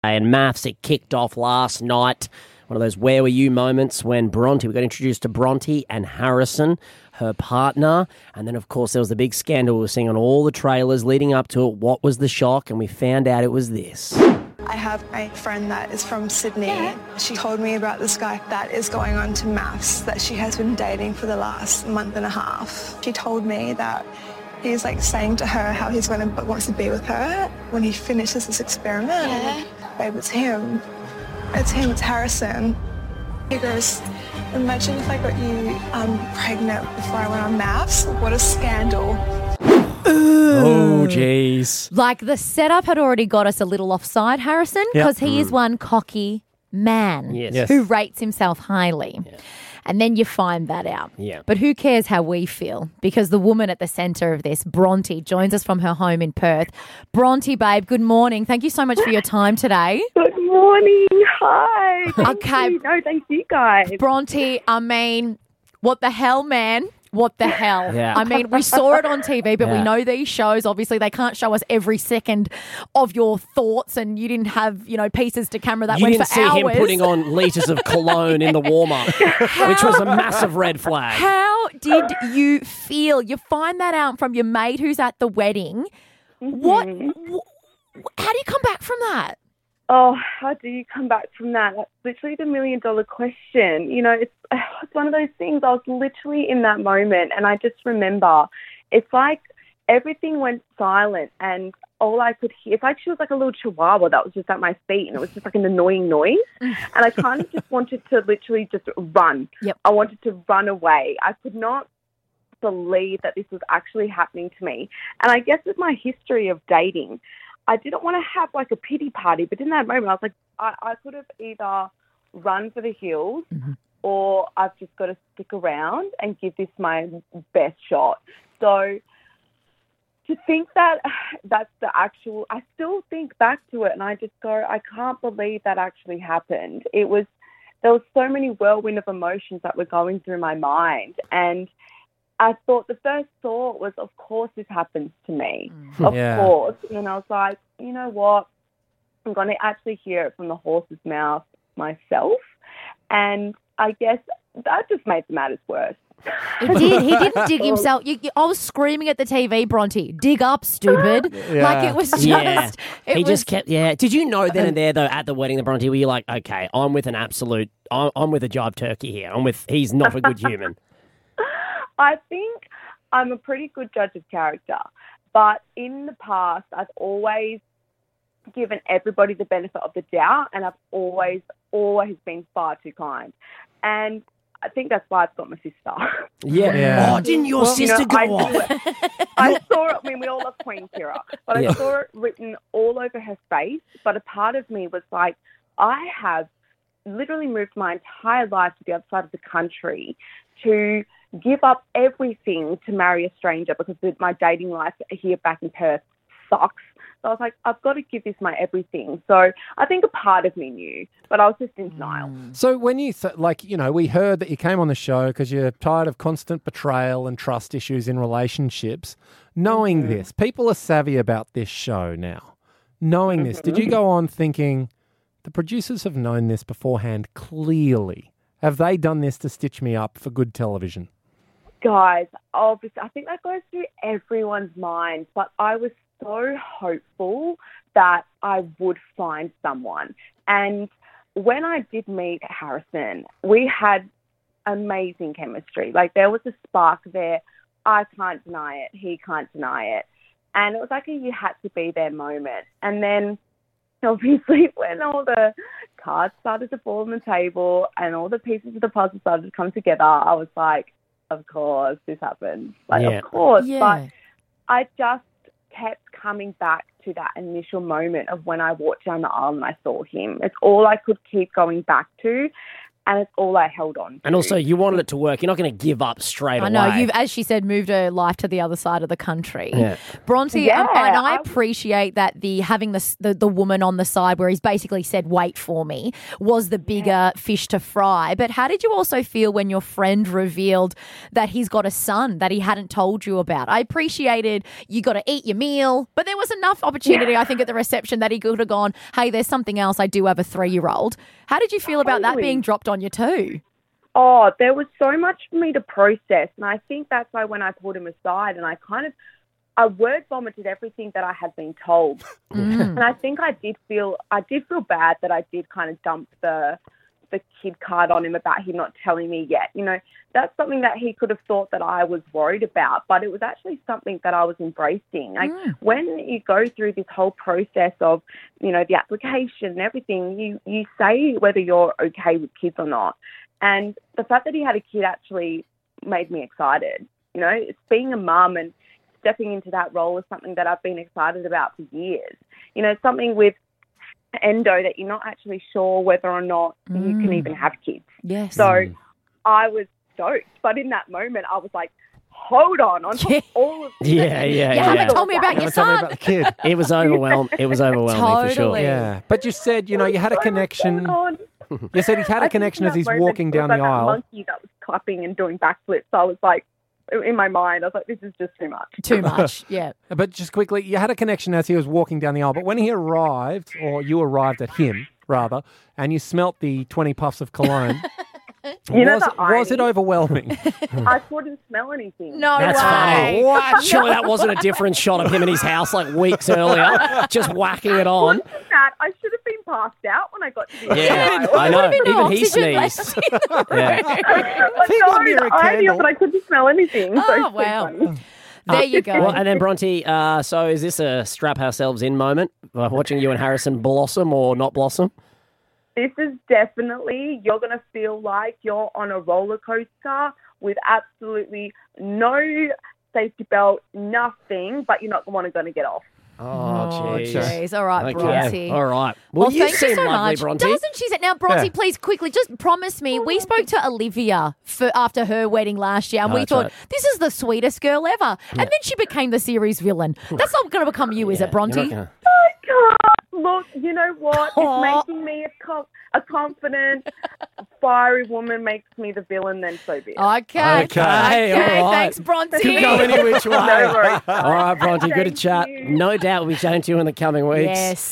And maths, it kicked off last night. One of those where were you moments when Bronte, we got introduced to Bronte and Harrison, her partner. And then, of course, there was the big scandal we were seeing on all the trailers leading up to it. What was the shock? And we found out it was this. I have a friend that is from Sydney. Yeah. She told me about this guy that is going on to maths that she has been dating for the last month and a half. She told me that he's saying to her how wants to be with her when he finishes this experiment. Yeah. Babe, it's him. It's Harrison. He goes, imagine if I got you pregnant before I went on maths. What a scandal. Oh, jeez. The setup had already got us a little offside, Harrison, because he is one cocky man who rates himself highly. Yeah. And then you find that out. Yeah. But who cares how we feel? Because the woman at the centre of this, Bronte, joins us from her home in Perth. Bronte, babe, good morning. Thank you so much for your time today. Good morning. Hi. Okay. Thank you guys. Bronte, what the hell, man? What the hell? Yeah. We saw it on TV, but we know these shows, obviously, they can't show us every second of your thoughts, and you didn't have, pieces to camera that went for hours. You didn't see him putting on litres of cologne in the warm-up, which was a massive red flag. How did you feel? You find that out from your mate who's at the wedding. Mm-hmm. How do you come back from that? Oh, how do you come back from that? That's literally the million-dollar question. It's one of those things. I was literally in that moment, and I just remember it's like everything went silent, and all I could hear, it's like she was like a little chihuahua that was just at my feet, and it was just like an annoying noise. And I kind of just wanted to literally just run. Yep. I wanted to run away. I could not believe that this was actually happening to me. And I guess with my history of dating, I didn't want to have a pity party, but in that moment I was like, I could have either run for the hills or I've just got to stick around and give this my best shot. So to think that that's the actual, I still think back to it and I just go, I can't believe that actually happened. There was so many whirlwind of emotions that were going through my mind, and I thought the first thought was, of course this happens to me. Of course. And then I was like, you know what? I'm going to actually hear it from the horse's mouth myself. And I guess that just made the matters worse. It did. He didn't dig himself. I was screaming at the TV, Bronte, dig up, stupid. It was just... Yeah. He just kept... Yeah. Did you know then and there, though, at the wedding, the Bronte, were you like, okay, I'm with an absolute... I'm with a jive turkey here. He's not a good human. I think I'm a pretty good judge of character, but in the past, I've always given everybody the benefit of the doubt, and I've always been far too kind. And I think that's why I've got my sister. Yeah. Oh, didn't your sister go off? I saw it. We all love Queen Kira, but I saw it written all over her face. But a part of me was like, I have literally moved my entire life to the other side of the country to give up everything to marry a stranger because my dating life here back in Perth sucks. So I was like, I've got to give this my everything. So I think a part of me knew, but I was just in denial. So when you, we heard that you came on the show because you're tired of constant betrayal and trust issues in relationships. Knowing this, people are savvy about this show now. Knowing this, did you go on thinking, the producers have known this beforehand clearly? Have they done this to stitch me up for good television? Guys, obviously, I think that goes through everyone's mind, but I was so hopeful that I would find someone. And when I did meet Harrison, we had amazing chemistry. There was a spark there. I can't deny it. He can't deny it. And it was like you had to be there moment. And then obviously when all the cards started to fall on the table and all the pieces of the puzzle started to come together, I was like, of course, this happened. Of course. Yeah. But I just kept coming back to that initial moment of when I walked down the aisle and I saw him. It's all I could keep going back to. and it's all I held on to. And also, you wanted it to work. You're not going to give up straight away. I know, you've, as she said, moved her life to the other side of the country. Yeah. Bronte, Yeah, and I appreciate that having the woman on the side where he's basically said, wait for me, was the bigger fish to fry. But how did you also feel when your friend revealed that he's got a son that he hadn't told you about? I appreciated you got to eat your meal, but there was enough opportunity, I think, at the reception that he could have gone, hey, there's something else. I do have a 3-year-old. How did you feel about that being dropped on you too? Oh, there was so much for me to process. And I think that's why when I pulled him aside and I word vomited everything that I had been told. And I think I did feel bad that I did kind of dump the kid card on him about him not telling me yet. You know, that's something that he could have thought that I was worried about, but it was actually something that I was embracing. Like when you go through this whole process of, you know, the application and everything, you say whether you're okay with kids or not. And the fact that he had a kid actually made me excited. You know, it's being a mum and stepping into that role is something that I've been excited about for years. You know, something with endo that you're not actually sure whether or not you can even have kids. Yes. So I was stoked. But in that moment, I was like, hold on top all of this. You haven't told me about your Tell me son. about the kid. It was overwhelming. It was overwhelming for sure. Totally. Yeah. But you said, you know, you had a connection. You said he had a connection as he's walking down the aisle. That monkey that was clapping and doing backflips. I was like, in my mind, I was like, this is just too much. Too much, yeah. But just quickly, you had a connection as he was walking down the aisle. But when he arrived, or you arrived at him, rather, and you smelt the 20 puffs of cologne, was it overwhelming? I couldn't smell anything. No That's way. funny. What? Surely that wasn't a different shot of him in his house like weeks earlier, just whacking it on. That, I should have been passed out when I got to the Yeah, I know. Even he sneezed. Yeah. got near a candle. but I couldn't smell anything. Oh, so wow. funny. There you go. Well, and then Bronte, so is this a strap ourselves in moment, watching you and Harrison blossom or not blossom? This is definitely, you're going to feel like you're on a roller coaster with absolutely no safety belt, nothing, but you're not the one who's going to get off. Oh, jeez. All right, Okay. Bronte. All right. Well, you thank seem you so lovely, much. Bronte. Doesn't she? Now, Bronte, Yeah. please, quickly, just promise me. We spoke to Olivia after her wedding last year, and we that's thought, right. this is the sweetest girl ever. And then she became the series villain. That's not going to become you, is it, Bronte? You're not gonna- Look, you know what? Aw. It's making me a confident, fiery woman makes me the villain, then so be it. Okay. Okay, all right. Thanks, Bronte. Could go any which way. No worries. All right, Bronte, good to Thank chat. you. No doubt we'll be chatting to you in the coming weeks. Yes.